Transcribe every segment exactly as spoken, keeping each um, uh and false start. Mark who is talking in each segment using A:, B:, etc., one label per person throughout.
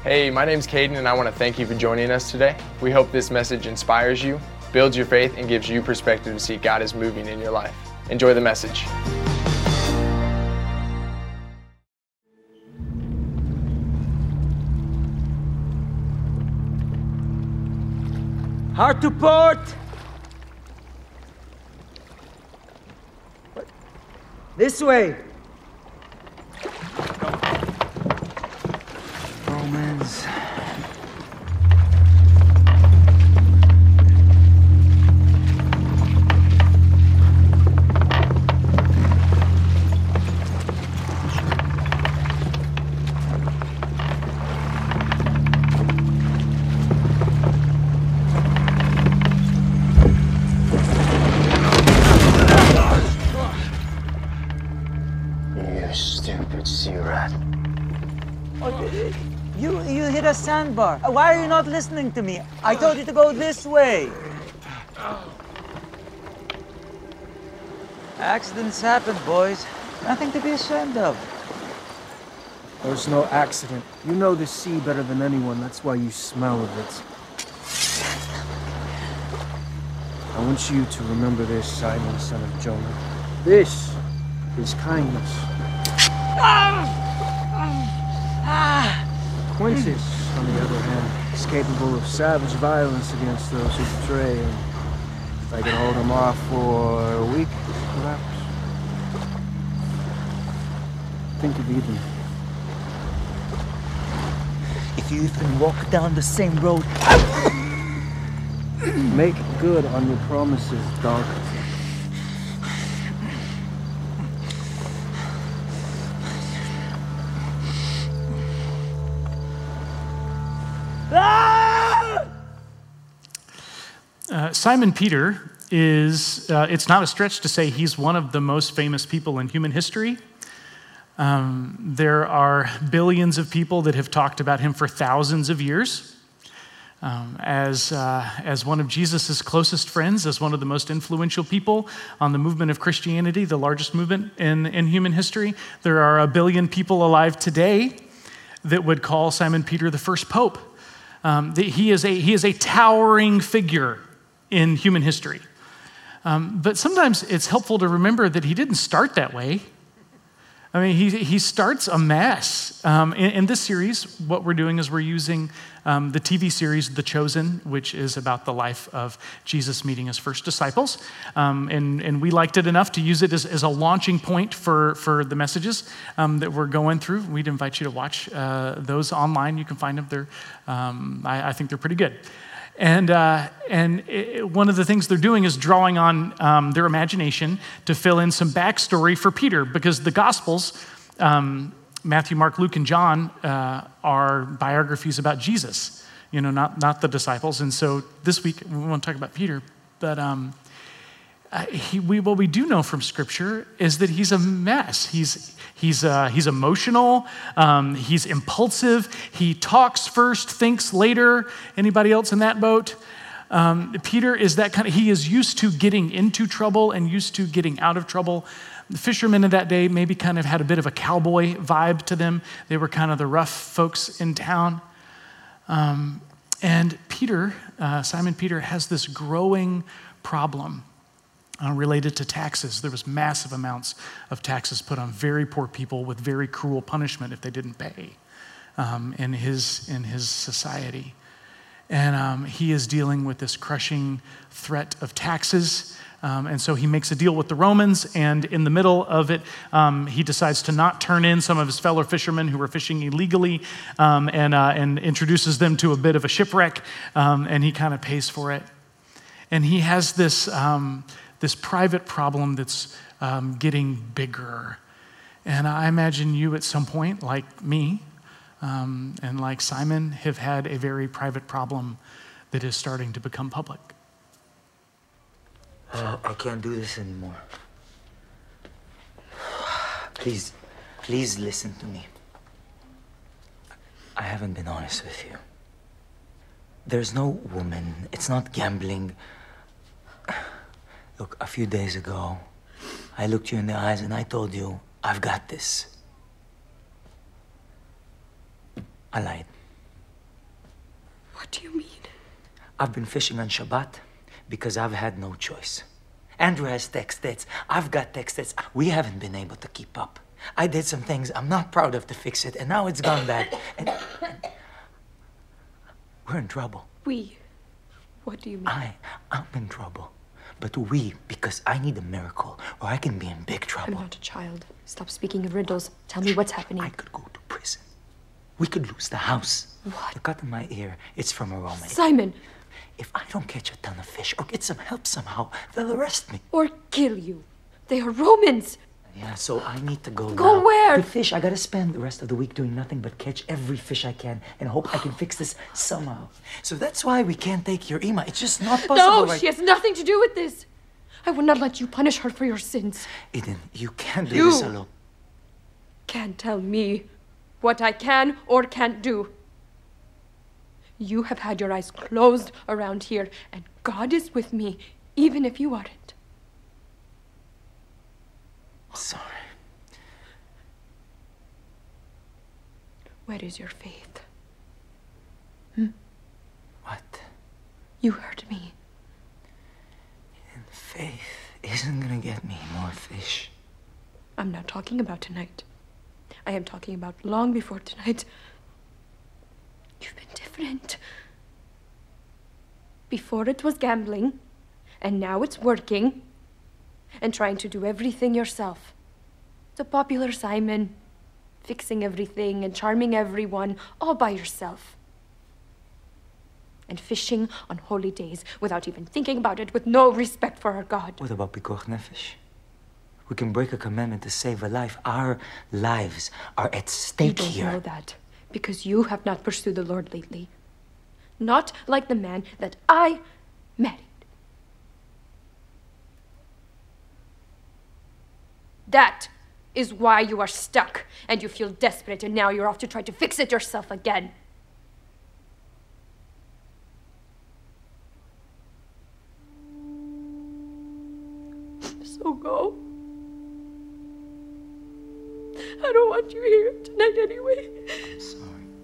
A: Hey, my name's Caden, and I want to thank you for joining us today. We hope this message inspires you, builds your faith, and gives you perspective to see God is moving in your life. Enjoy the message.
B: Hard to port! This way! Romans. You, you hit a sandbar. Why are you not listening to me? I told you to go this way. Accidents happen, boys. Nothing to be ashamed of.
C: There's no accident. You know the sea better than anyone. That's why you smell of it. I want you to remember this, Simon, son of Jonah. This is kindness. Quintus, on the other hand, is capable of savage violence against those who betray him. If I could hold him off for a week, perhaps. Think of Ethan.
B: If you even walk down the same road,
C: Make good on your promises, dog.
D: Uh, Simon Peter is, uh, it's not a stretch to say he's one of the most famous people in human history. Um, there are billions of people that have talked about him for thousands of years. Um, as, uh, as one of Jesus' closest friends, as one of the most influential people on the movement of Christianity, the largest movement in, in human history, there are a billion people alive today that would call Simon Peter the first pope. Um, the, he, is a, he is a towering figure in human history. Um, but sometimes it's helpful to remember that he didn't start that way. I mean, he, he starts a mess. Um, in, in this series, what we're doing is we're using um, the T V series The Chosen, which is about the life of Jesus meeting his first disciples. Um, and, and we liked it enough to use it as, as a launching point for, for the messages um, that we're going through. We'd invite you to watch uh, those online. You can find them there. Um, I, I think they're pretty good. And uh, and it, one of the things they're doing is drawing on um, their imagination to fill in some backstory for Peter, because the Gospels, um, Matthew, Mark, Luke, and John, uh, are biographies about Jesus, you know, not not the disciples. And so this week we want to talk about Peter, but um, uh, he, we, what we do know from Scripture is that he's a mess. He's He's uh, he's emotional, um, he's impulsive, he talks first, thinks later. Anybody else in that boat? Um, Peter is that kind of, he is used to getting into trouble and used to getting out of trouble. The fishermen of that day maybe kind of had a bit of a cowboy vibe to them. They were kind of the rough folks in town. Um, and Peter, uh, Simon Peter, has this growing problem Uh, related to taxes. There was massive amounts of taxes put on very poor people with very cruel punishment if they didn't pay um, in his in his society. And um, he is dealing with this crushing threat of taxes. Um, and so he makes a deal with the Romans, and in the middle of it, um, he decides to not turn in some of his fellow fishermen who were fishing illegally, um, and, uh, and introduces them to a bit of a shipwreck, um, and he kind of pays for it. And he has this um, this private problem that's um, getting bigger. And I imagine you at some point, like me, um, and like Simon, have had a very private problem that is starting to become public.
B: Uh, I can't do this anymore. Please, please listen to me. I haven't been honest with you. There's no woman. It's not gambling. Look, a few days ago, I looked you in the eyes and I told you, I've got this. I lied.
E: What do you mean?
B: I've been fishing on Shabbat because I've had no choice. Andrew has text dates. I've got text dates. We haven't been able to keep up. I did some things I'm not proud of to fix it, and now it's gone bad. And, and we're in trouble.
E: We? What do you mean?
B: I, I'm in trouble. But we, because I need a miracle, or I can be in big trouble.
E: I'm not a child. Stop speaking in riddles. Tell me what's happening.
B: I could go to prison. We could lose the house.
E: What?
B: The cut in my ear, it's from a Roman.
E: Simon!
B: If I don't catch a ton of fish or get some help somehow, they'll arrest me.
E: Or kill you. They are Romans.
B: Yeah, so I need to go
E: Go
B: now.
E: where?
B: To fish. I gotta spend the rest of the week doing nothing but catch every fish I can and hope I can fix this somehow. So that's why we can't take your Ima. It's just not possible.
E: No,
B: right?
E: she has nothing to do with this. I would not let you punish her for your sins.
B: Eden, you can't do
E: You
B: this alone.
E: Can't tell me what I can or can't do. You have had your eyes closed around here, and God is with me, even if you aren't.
B: Sorry.
E: Where is your faith? Hmm?
B: What?
E: You heard me.
B: And faith isn't gonna get me more fish.
E: I'm not talking about tonight. I am talking about long before tonight. You've been different. Before it was gambling, and now it's working, and trying to do everything yourself. The popular Simon, fixing everything and charming everyone, all by yourself. And fishing on holy days without even thinking about it, with no respect for our God.
B: What about Pikuach Nefesh? We can break a commandment to save a life. Our lives are at
E: You
B: stake
E: don't
B: here.
E: know that because you have not pursued the Lord lately. Not like the man that I married. That is why you are stuck and you feel desperate, and now you're off to try to fix it yourself again. So go. I don't want you here tonight anyway.
B: I'm sorry.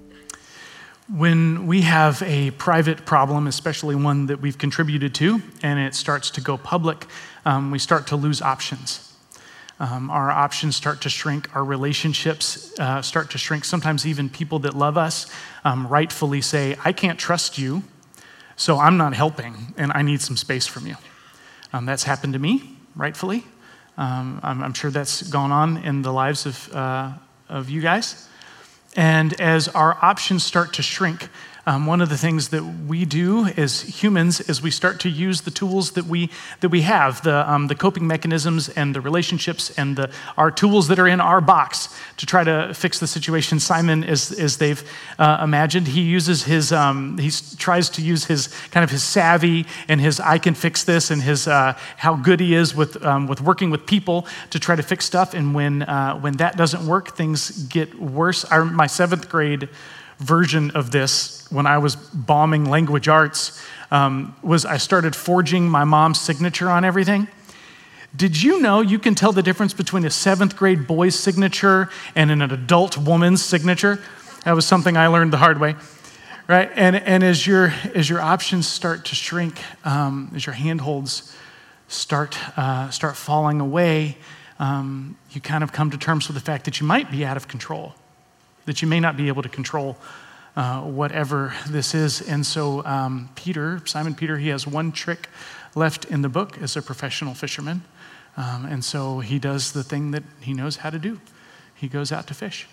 D: When we have a private problem, especially one that we've contributed to, and it starts to go public, um, we start to lose options. Um, our options start to shrink. Our relationships uh, start to shrink. Sometimes even people that love us um, rightfully say, I can't trust you, so I'm not helping, and I need some space from you. Um, that's happened to me, rightfully. Um, I'm, I'm sure that's gone on in the lives of, uh, of you guys. And as our options start to shrink, um, one of the things that we do as humans is we start to use the tools that we that we have, the um, the coping mechanisms and the relationships and the our tools that are in our box to try to fix the situation. Simon, as as they've uh, imagined, he uses his um, he tries to use his kind of his savvy and his I can fix this and his uh, how good he is with um, with working with people to try to fix stuff. And when uh, when that doesn't work, things get worse. Our, my seventh grade version of this, when I was bombing language arts, um, was I started forging my mom's signature on everything. Did you know you can tell the difference between a seventh grade boy's signature and an adult woman's signature? That was something I learned the hard way, right? And and as your as your options start to shrink, um, as your handholds start uh, start falling away, um, you kind of come to terms with the fact that you might be out of control, that you may not be able to control uh, whatever this is. And so um, Peter, Simon Peter, he has one trick left in the book as a professional fisherman. Um, and so he does the thing that he knows how to do. He goes out to fish.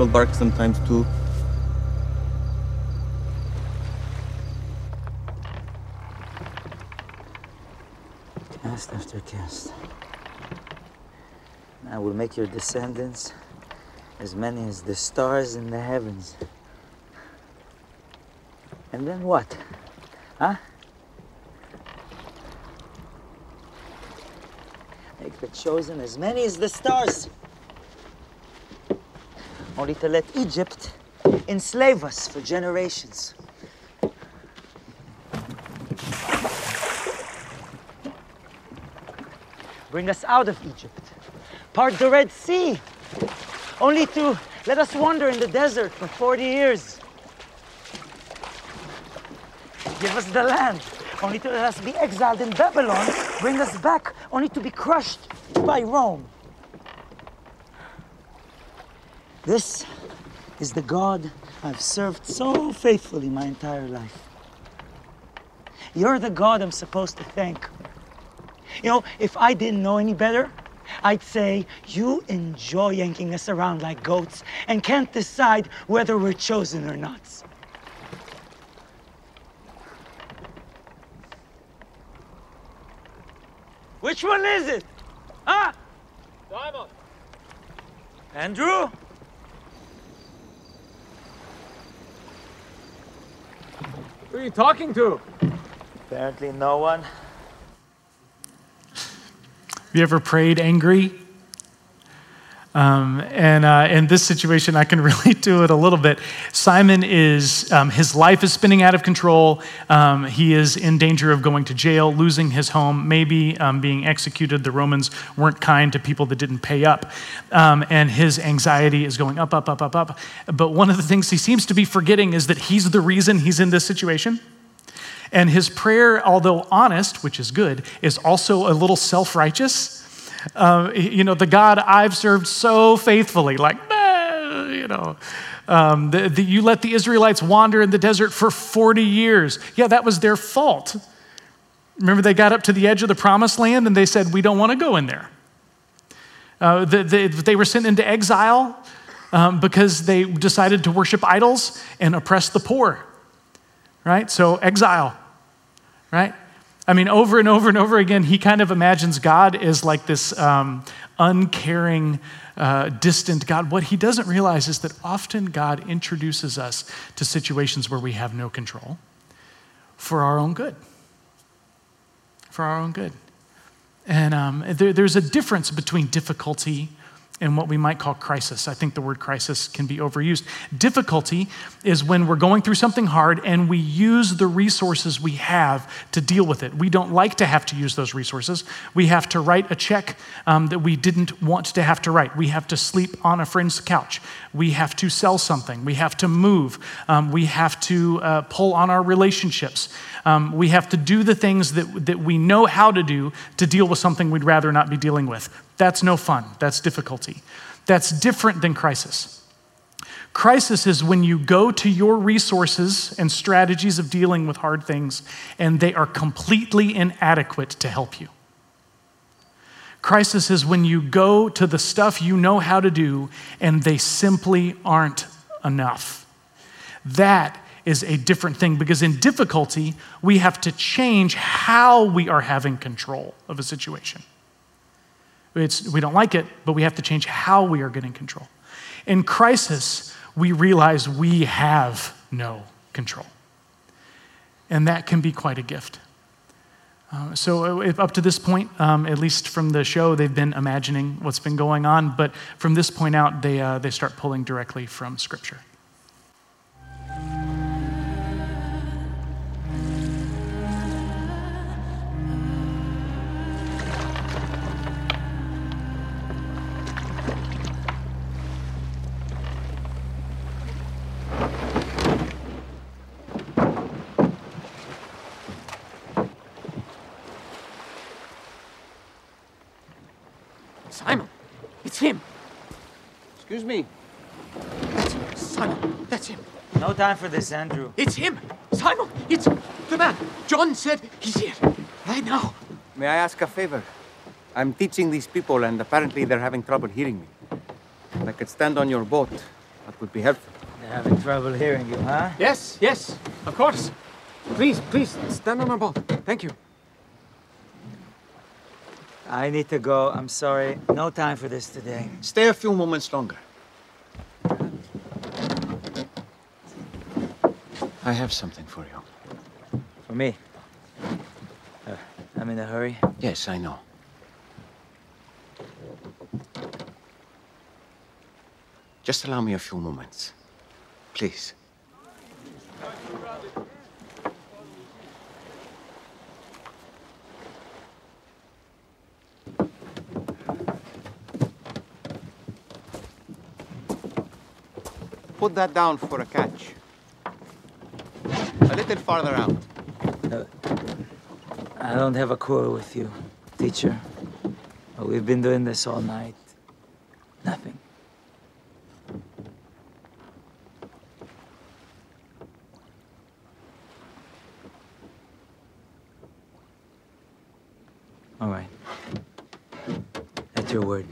F: bark sometimes too.
B: Cast after cast. I will make your descendants as many as the stars in the heavens. And then what? Huh? Make the chosen as many as the stars. Only to let Egypt enslave us for generations. Bring us out of Egypt. Part the Red Sea. Only to let us wander in the desert for forty years. Give us the land, only to let us be exiled in Babylon. Bring us back, only to be crushed by Rome. This is the God I've served so faithfully my entire life. You're the God I'm supposed to thank. You know, if I didn't know any better, I'd say you enjoy yanking us around like goats and can't decide whether we're chosen or not. Which one is it? Huh? Simon. Andrew?
C: Who are you talking to?
B: Apparently no one.
D: Have you ever prayed angry? Um, and uh, in this situation, I can relate to it a little bit. Simon is, um, his life is spinning out of control. Um, he is in danger of going to jail, losing his home, maybe um, being executed. The Romans weren't kind to people that didn't pay up. Um, and his anxiety is going up, up, up, up, up. But one of the things he seems to be forgetting is that he's the reason he's in this situation. And his prayer, although honest, which is good, is also a little self-righteous. Uh, you know, the God I've served so faithfully, like, nah, you know, um, the, the, you let the Israelites wander in the desert for forty years. Yeah, that was their fault. Remember, they got up to the edge of the promised land and they said, we don't want to go in there. Uh, the, the, they were sent into exile um, because they decided to worship idols and oppress the poor, right? So exile, right? I mean, over and over and over again, he kind of imagines God as like this um, uncaring, uh, distant God. What he doesn't realize is that often God introduces us to situations where we have no control for our own good. For our own good. And um, there, there's a difference between difficulty and what we might call crisis. I think the word crisis can be overused. Difficulty is when we're going through something hard and we use the resources we have to deal with it. We don't like to have to use those resources. We have to write a check um, that we didn't want to have to write. We have to sleep on a friend's couch. We have to sell something. We have to move. Um, we have to uh, pull on our relationships. Um, we have to do the things that, that we know how to do to deal with something we'd rather not be dealing with. That's no fun. That's difficulty. That's different than crisis. Crisis is when you go to your resources and strategies of dealing with hard things and they are completely inadequate to help you. Crisis is when you go to the stuff you know how to do and they simply aren't enough. That is a different thing because in difficulty, we have to change how we are having control of a situation. It's, we don't like it, but we have to change how we are getting control. In crisis, we realize we have no control. And that can be quite a gift. Uh, so if up to this point, um, at least from the show, they've been imagining what's been going on, but from this point out, they, uh, they start pulling directly from Scripture.
G: Simon, it's him.
C: Excuse me.
G: That's him, Simon, that's him.
B: No time for this, Andrew.
G: It's him, Simon, it's the man. John said he's here, right now.
F: May I ask a favor? I'm teaching these people and apparently they're having trouble hearing me. If I could stand on your boat, That would be helpful.
B: They're having trouble hearing you, huh?
G: Yes, yes, of course. Please, please, stand on my boat. Thank you.
B: I need to go. I'm sorry. No time for this today.
F: Stay a few moments longer. I have something for you.
B: For me? Uh, I'm in a hurry.
F: Yes, I know. Just allow me a few moments. Please. Put that down for a catch. A little farther out.
B: Uh, I don't have a quarrel with you, teacher. But we've been doing this all night. Nothing. All right. At your word.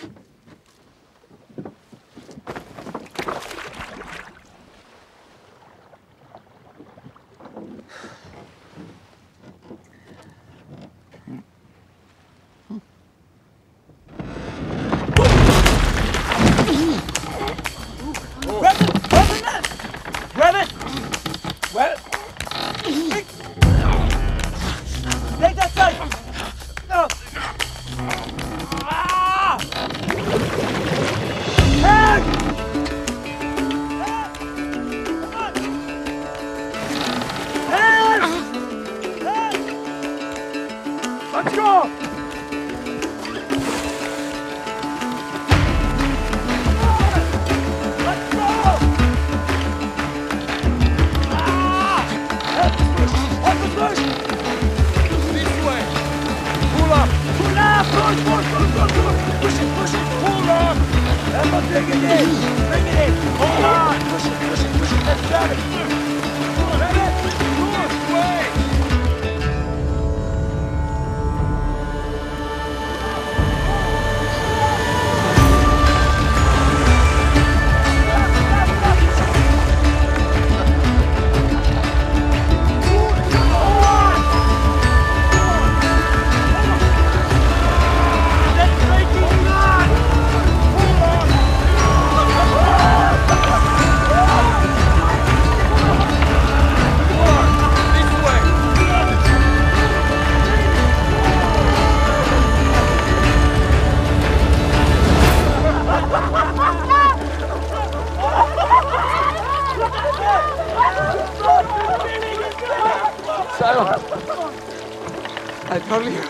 G: I told you.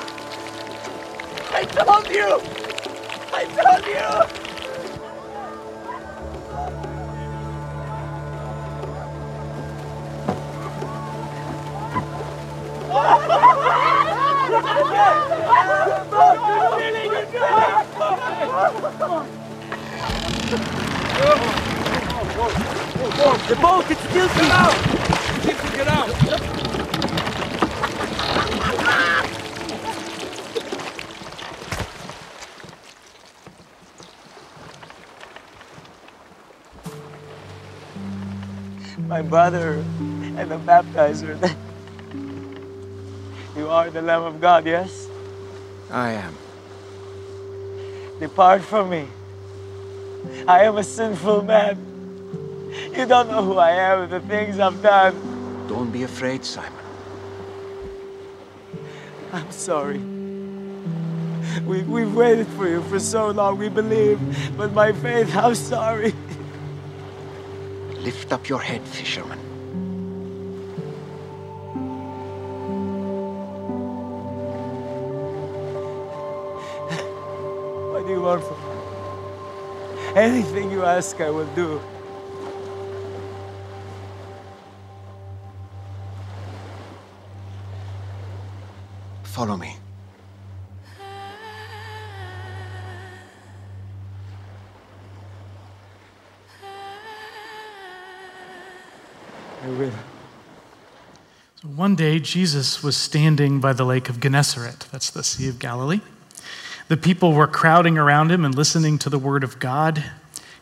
G: I told you. I told you.
B: The boat, it's still
G: Get out! Need to get out!
B: my brother and the baptizer. You are the Lamb of God, yes?
F: I am.
B: Depart from me. I am a sinful man. You don't know who I am and the things I've done.
F: Don't be afraid, Simon.
B: I'm sorry. We, we've waited for you for so long, we believe. But my faith, I'm sorry.
F: Lift up your head, fisherman.
B: What do you want from me? Anything you ask, I will do.
F: Follow me.
B: I will.
D: So one day, Jesus was standing by the lake of Gennesaret. That's the Sea of Galilee. The people were crowding around him and listening to the word of God.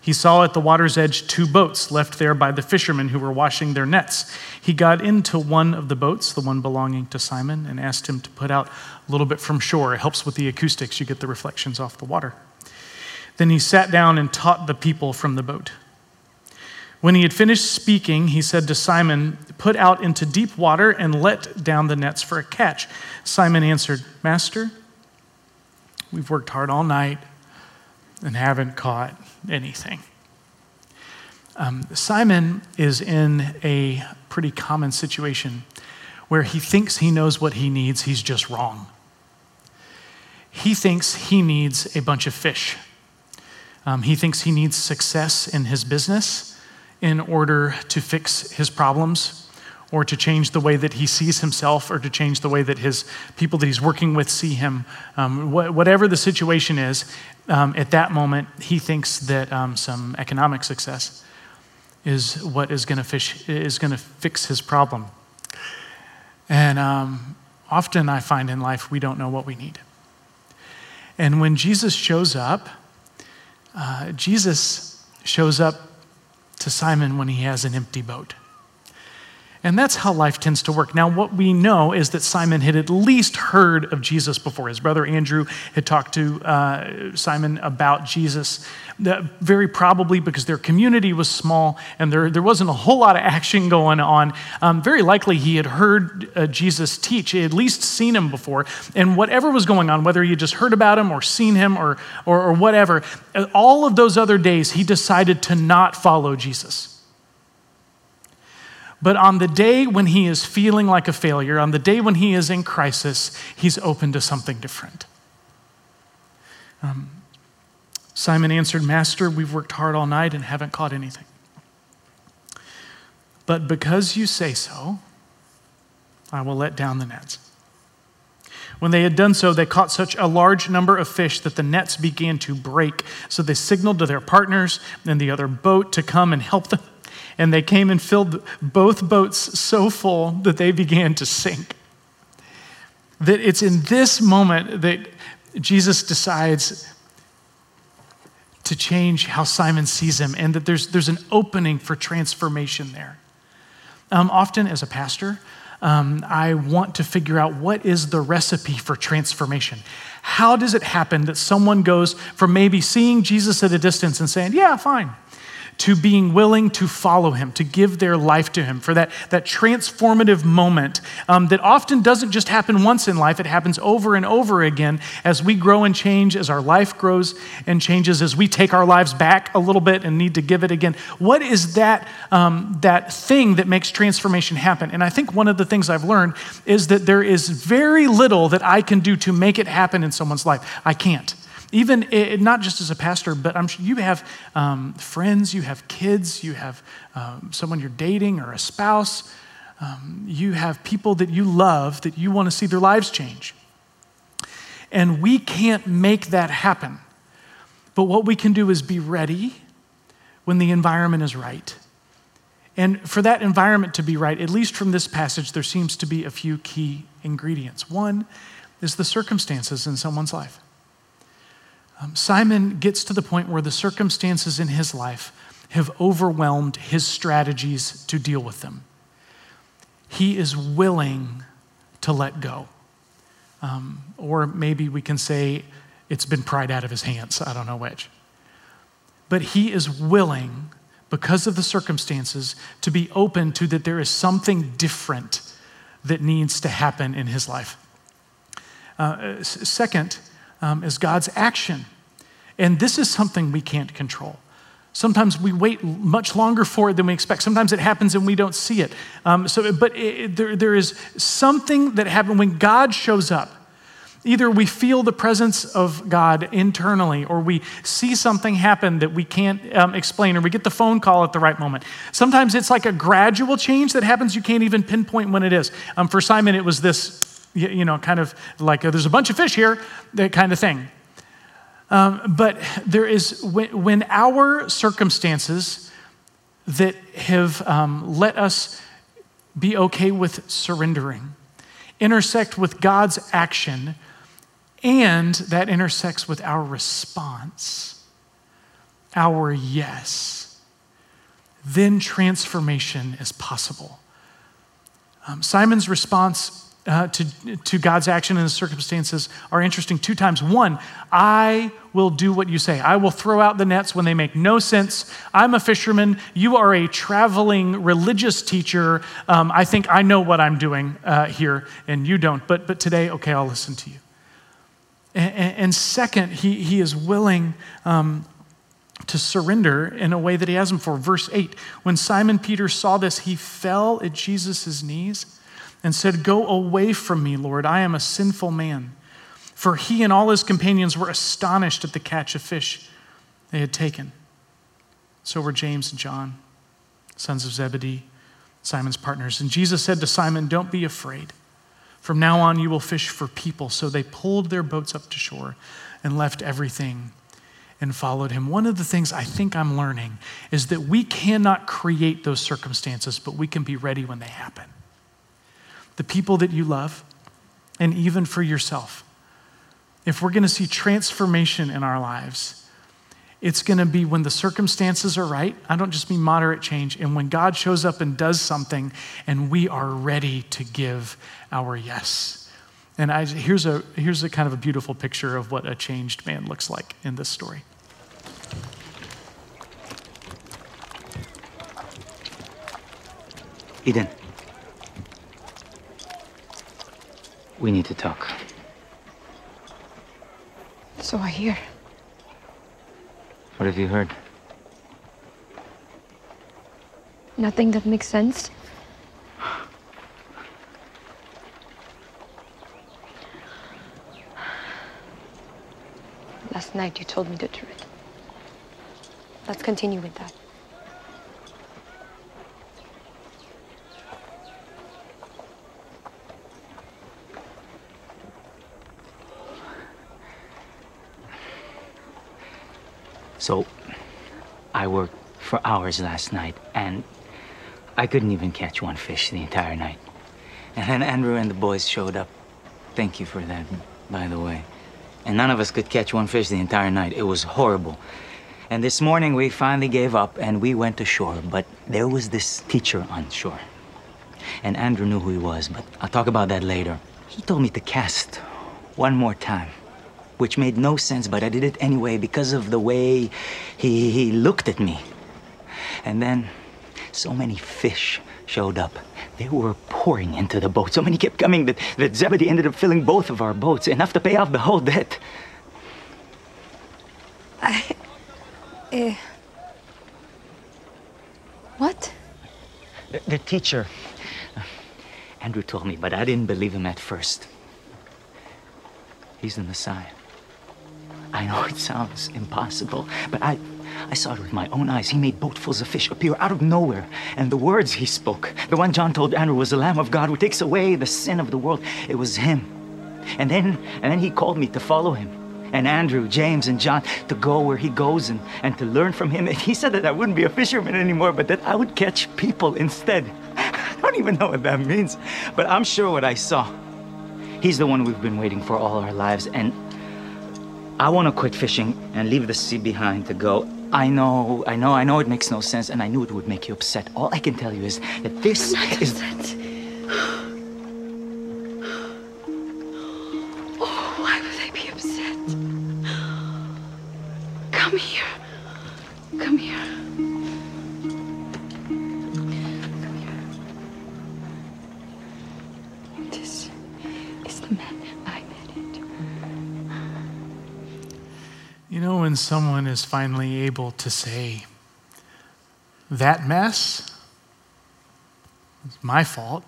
D: He saw at the water's edge two boats left there by the fishermen who were washing their nets. He got into one of the boats, the one belonging to Simon, and asked him to put out a little bit from shore. It helps with the acoustics. You get the reflections off the water. Then he sat down and taught the people from the boat. When he had finished speaking, he said to Simon, "Put out into deep water and let down the nets for a catch." Simon answered, "Master, we've worked hard all night and haven't caught anything." Um, Simon is in a pretty common situation where he thinks he knows what he needs, he's just wrong. He thinks he needs a bunch of fish. Um, he thinks he needs success in his business in order to fix his problems or to change the way that he sees himself or to change the way that his people that he's working with see him. Um, wh- whatever the situation is, um, at that moment, he thinks that um, some economic success is what is going to fish is going to fix his problem. And um, often I find in life we don't know what we need. And when Jesus shows up, uh, Jesus shows up to Simon when he has an empty boat. And that's how life tends to work. Now, what we know is that Simon had at least heard of Jesus before. His brother Andrew had talked to uh, Simon about Jesus, that very probably because their community was small and there, there wasn't a whole lot of action going on. Um, very likely he had heard uh, Jesus teach. He had at least seen him before. And whatever was going on, whether he had just heard about him or seen him or, or, or whatever, all of those other days he decided to not follow Jesus. But on the day when he is feeling like a failure, on the day when he is in crisis, he's open to something different. Um, Simon answered, "Master, we've worked hard all night and haven't caught anything. But because you say so, I will let down the nets." When they had done so, they caught such a large number of fish that the nets began to break. So they signaled to their partners in the other boat to come and help them. And they came and filled both boats so full that they began to sink. That it's in this moment that Jesus decides to change how Simon sees him, and that there's, there's an opening for transformation there. Um, often as a pastor, um, I want to figure out what is the recipe for transformation. How does it happen that someone goes from maybe seeing Jesus at a distance and saying, "Yeah, fine," to being willing to follow him, to give their life to him, for that, that transformative moment um, that often doesn't just happen once in life, it happens over and over again as we grow and change, as our life grows and changes, as we take our lives back a little bit and need to give it again. What is that, um, that thing that makes transformation happen? And I think one of the things I've learned is that there is very little that I can do to make it happen in someone's life. I can't. Even it, not just as a pastor, but I'm sure you have um, friends, you have kids, you have um, someone you're dating or a spouse. Um, you have people that you love that you want to see their lives change. And we can't make that happen. But what we can do is be ready when the environment is right. And for that environment to be right, at least from this passage, there seems to be a few key ingredients. One is the circumstances in someone's life. Um, Simon gets to the point where the circumstances in his life have overwhelmed his strategies to deal with them. He is willing to let go. Um, or maybe we can say it's been pried out of his hands. I don't know which. But he is willing, because of the circumstances, to be open to that there is something different that needs to happen in his life. Uh, second, Um, is God's action. And this is something we can't control. Sometimes we wait much longer for it than we expect. Sometimes it happens and we don't see it. Um, so, but it, there, there is something that happens when God shows up. Either we feel the presence of God internally, or we see something happen that we can't um, explain, or we get the phone call at the right moment. Sometimes it's like a gradual change that happens. You can't even pinpoint when it is. Um, for Simon, it was this, you know, kind of like uh, there's a bunch of fish here, that kind of thing. Um, but there is, when, when our circumstances that have um, let us be okay with surrendering intersect with God's action, and that intersects with our response, our yes, then transformation is possible. Um, Simon's response uh, to, to God's action in his circumstances are interesting two times. One, I will do what you say. I will throw out the nets when they make no sense. I'm a fisherman. You are a traveling religious teacher. Um, I think I know what I'm doing uh, here, and you don't. But but today, okay, I'll listen to you. And, and second, he, he is willing um, to surrender in a way that he hasn't before. Verse eight, when Simon Peter saw this, he fell at Jesus' knees and said, "Go away from me, Lord, I am a sinful man." For he and all his companions were astonished at the catch of fish they had taken. So were James and John, sons of Zebedee, Simon's partners. And Jesus said to Simon, "Don't be afraid. From now on you will fish for people." So they pulled their boats up to shore and left everything and followed him. One of the things I think I'm learning is that we cannot create those circumstances, but we can be ready when they happen. The people that you love, and even for yourself. If we're going to see transformation in our lives, it's going to be when the circumstances are right. I don't just mean moderate change. And when God shows up and does something and we are ready to give our yes. And I, here's a here's a kind of a beautiful picture of what a changed man looks like in this story.
B: Eden, we need to talk.
E: So I hear.
B: What have you heard?
E: Nothing that makes sense. Last night you told me the truth. Let's continue with that.
B: So, I worked for hours last night, and I couldn't even catch one fish the entire night. And then Andrew and the boys showed up. Thank you for that, by the way. And none of us could catch one fish the entire night. It was horrible. And this morning we finally gave up and we went ashore, but there was this teacher on shore. And Andrew knew who he was, but I'll talk about that later. He told me to cast one more time, which made no sense, but I did it anyway because of the way he, he looked at me. And then so many fish showed up. They were pouring into the boat. So many kept coming that, that Zebedee ended up filling both of our boats, enough to pay off the whole debt.
E: I... Uh, what?
B: The, the teacher. Andrew told me, but I didn't believe him at first. He's the Messiah. I know it sounds impossible, but I, I saw it with my own eyes. He made boatfuls of fish appear out of nowhere. And the words he spoke, the one John told Andrew was the Lamb of God who takes away the sin of the world. It was him. And then, and then he called me to follow him. And Andrew, James, and John to go where he goes and, and to learn from him. And he said that I wouldn't be a fisherman anymore, but that I would catch people instead. I don't even know what that means, but I'm sure what I saw. He's the one we've been waiting for all our lives, and I want to quit fishing and leave the sea behind to go. I know, I know, I know it makes no sense, and I knew it would make you upset. All I can tell you is that this
E: I'm not
B: is...
E: upset. Oh, why would I be upset? Come here. Come here. Come here. This is the man I married.
D: You know, when someone is finally able to say, that mess is my fault.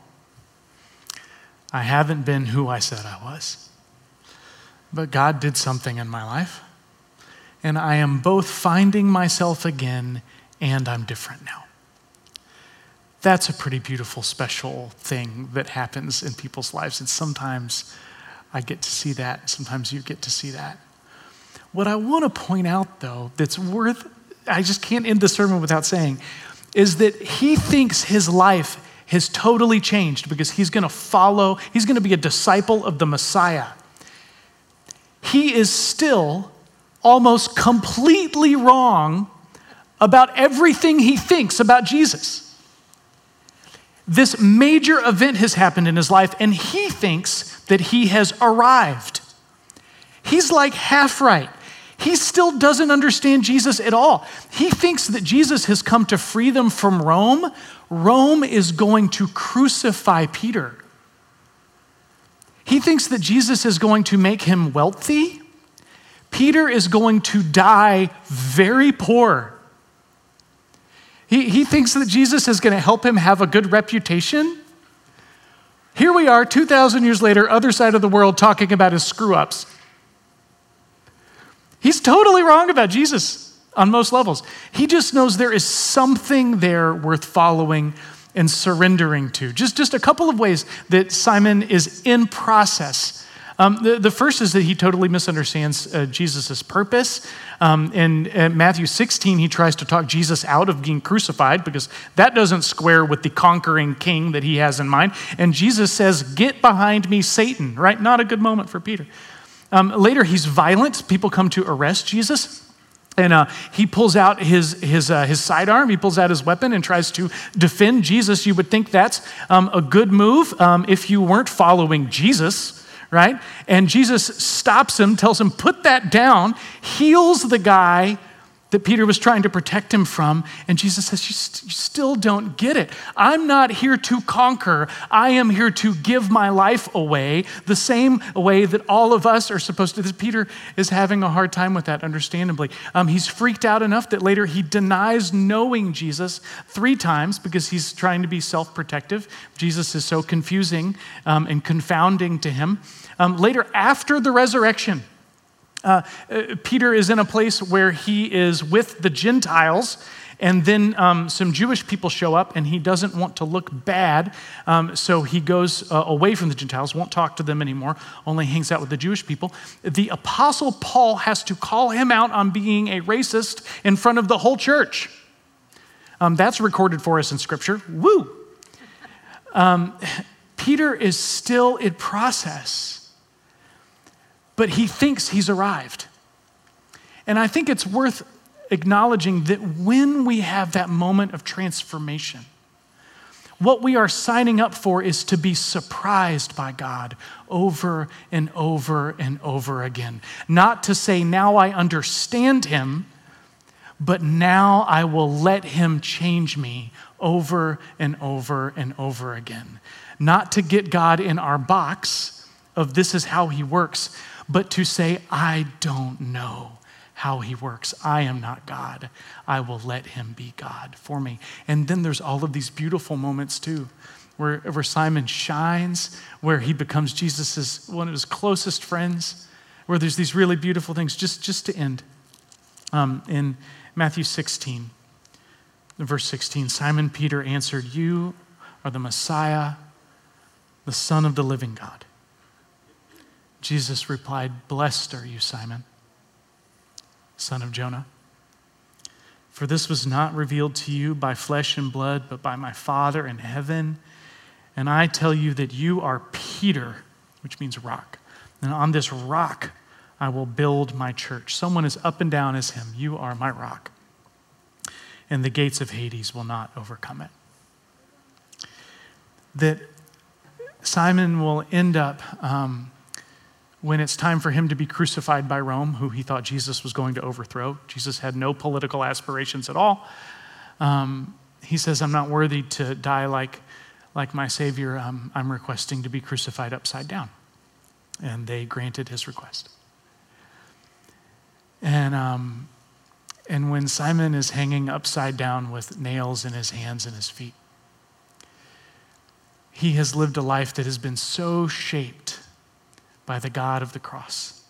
D: I haven't been who I said I was. But God did something in my life. And I am both finding myself again and I'm different now. That's a pretty beautiful, special thing that happens in people's lives. And sometimes I get to see that. Sometimes you get to see that. What I want to point out, though, that's worth, I just can't end the sermon without saying, is that he thinks his life has totally changed because he's going to follow, he's going to be a disciple of the Messiah. He is still almost completely wrong about everything he thinks about Jesus. This major event has happened in his life, and he thinks that he has arrived. He's like half right. He still doesn't understand Jesus at all. He thinks that Jesus has come to free them from Rome. Rome is going to crucify Peter. He thinks that Jesus is going to make him wealthy. Peter is going to die very poor. He, he thinks that Jesus is going to help him have a good reputation. Here we are, two thousand years later, other side of the world, talking about his screw-ups. He's totally wrong about Jesus on most levels. He just knows there is something there worth following and surrendering to. Just, just a couple of ways that Simon is in process. Um, the, the first is that he totally misunderstands uh, Jesus' purpose. Um, in, in Matthew sixteen, he tries to talk Jesus out of being crucified because that doesn't square with the conquering king that he has in mind. And Jesus says, "Get behind me, Satan," right? Not a good moment for Peter. Um, later, he's violent. People come to arrest Jesus. And uh, he pulls out his his uh, his sidearm. He pulls out his weapon and tries to defend Jesus. You would think that's um, a good move um, if you weren't following Jesus, right? And Jesus stops him, tells him, "Put that down," heals the guy that Peter was trying to protect him from. And Jesus says, you, st- you still don't get it. I'm not here to conquer. I am here to give my life away the same way that all of us are supposed to. Peter is having a hard time with that, understandably. Um, he's freaked out enough that later he denies knowing Jesus three times because he's trying to be self-protective. Jesus is so confusing um, and confounding to him. Um, later, after the resurrection, Uh, uh, Peter is in a place where he is with the Gentiles, and then um, some Jewish people show up, and he doesn't want to look bad, um, so he goes uh, away from the Gentiles, won't talk to them anymore, only hangs out with the Jewish people. The Apostle Paul has to call him out on being a racist in front of the whole church. Um, that's recorded for us in Scripture. Woo! Um, Peter is still in process. But he thinks he's arrived. And I think it's worth acknowledging that when we have that moment of transformation, what we are signing up for is to be surprised by God over and over and over again. Not to say, now I understand him, but now I will let him change me over and over and over again. Not to get God in our box of this is how he works, but to say, I don't know how he works. I am not God. I will let him be God for me. And then there's all of these beautiful moments too, where, where Simon shines, where he becomes Jesus' one of his closest friends, where there's these really beautiful things. Just, just to end, um, in Matthew sixteen, verse sixteen, Simon Peter answered, "You are the Messiah, the Son of the living God." Jesus replied, "Blessed are you, Simon, son of Jonah. For this was not revealed to you by flesh and blood, but by my Father in heaven. And I tell you that you are Peter," which means rock. "And on this rock I will build my church." Someone as up and down as him. "You are my rock. And the gates of Hades will not overcome it." That Simon will end up... Um, When it's time for him to be crucified by Rome, who he thought Jesus was going to overthrow. Jesus had no political aspirations at all. Um, he says, "I'm not worthy to die like, like my Savior. Um, I'm requesting to be crucified upside down." And they granted his request. And, um, and when Simon is hanging upside down with nails in his hands and his feet, he has lived a life that has been so shaped by the God of the cross,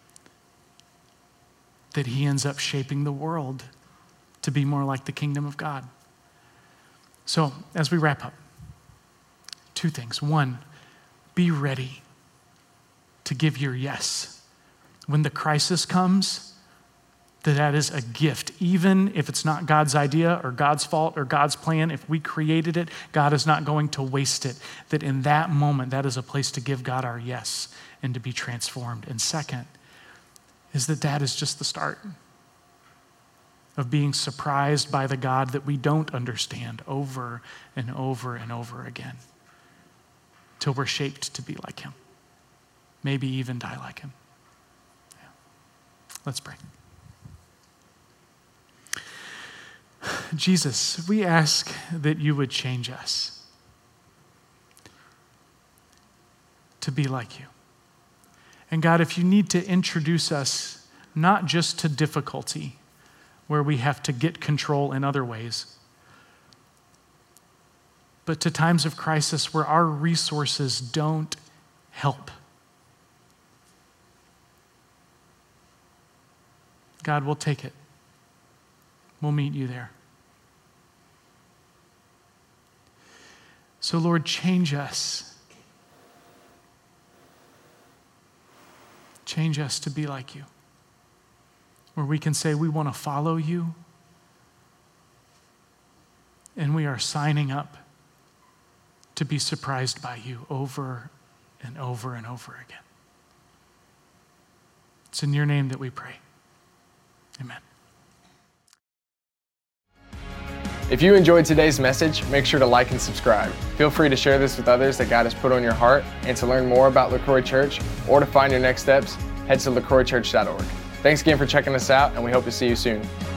D: that he ends up shaping the world to be more like the kingdom of God. So, as we wrap up, two things. One, be ready to give your yes. When the crisis comes, that that is a gift. Even if it's not God's idea or God's fault or God's plan, if we created it, God is not going to waste it. That in that moment, that is a place to give God our yes and to be transformed. And second, is that that is just the start of being surprised by the God that we don't understand over and over and over again, till we're shaped to be like him, maybe even die like him. Yeah. Let's pray. Jesus, we ask that you would change us to be like you. And God, if you need to introduce us not just to difficulty, where we have to get control in other ways, but to times of crisis where our resources don't help. God, we'll take it. We'll meet you there. So, Lord, change us. Change us to be like you, where we can say we want to follow you, and we are signing up to be surprised by you over and over and over again. It's in your name that we pray. Amen.
A: If you enjoyed today's message, make sure to like and subscribe. Feel free to share this with others that God has put on your heart. And to learn more about LaCroix Church or to find your next steps, head to lacroix church dot org. Thanks again for checking us out, and we hope to see you soon.